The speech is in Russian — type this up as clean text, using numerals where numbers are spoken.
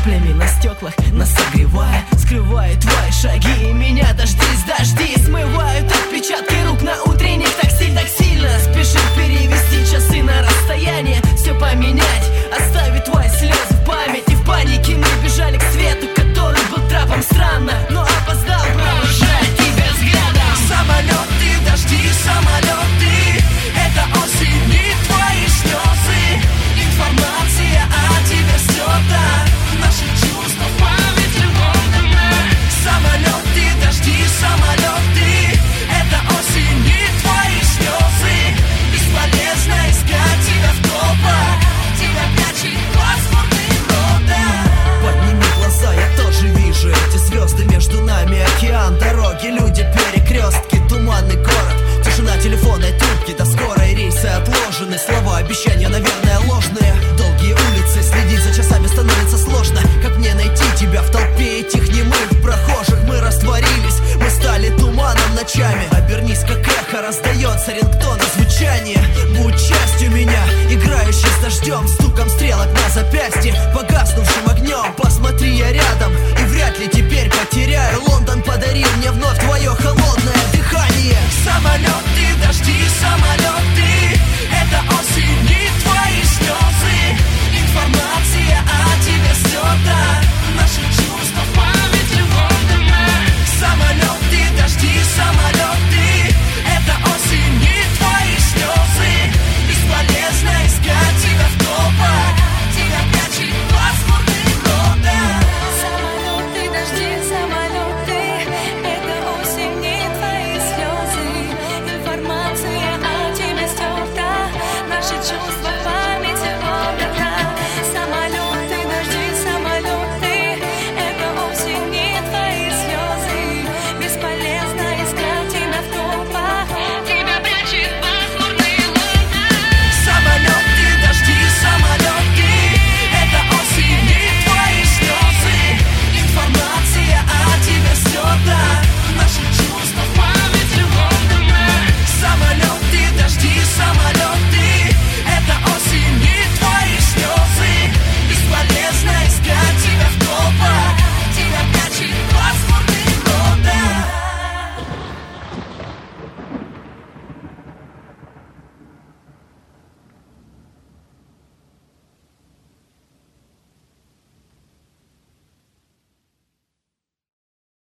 каплями на стеклах, нас согревая, скрывает твои шаги. И меня дожди смывают отпечатки рук на утренних такси. Так сильно спешим перевести часы на расстояние, все поменять, оставить твои слезы в памяти. В панике мы бежали к свету, который был трапом. Странно, но опоздал, провожая тебя взглядом. Самолеты, дожди, самолеты, это осень и твои слезы. Информация о тебе стерта, наши чувства в памяти вложены. Самолеты, дожди, самолеты, это осень и твои слезы. Бесполезно искать тебя в топах, тебя прячет паспортный рода. Подними глаза, я тоже вижу эти звезды. Между нами океан, дороги, люди, перекрестки, туманный город, тишина телефонной трубки. До скорой рейсы отложены, слова, обещания, наверное, ложные. Долгие улицы, следить за часами становится сложно. Как мне найти тебя в толпе этих немых прохожих? Мы растворились, мы стали туманом ночами. Обернись, как эхо, раздается рингтона звучание. Будь частью меня, играющий с дождем, стуком стрелок на запястье.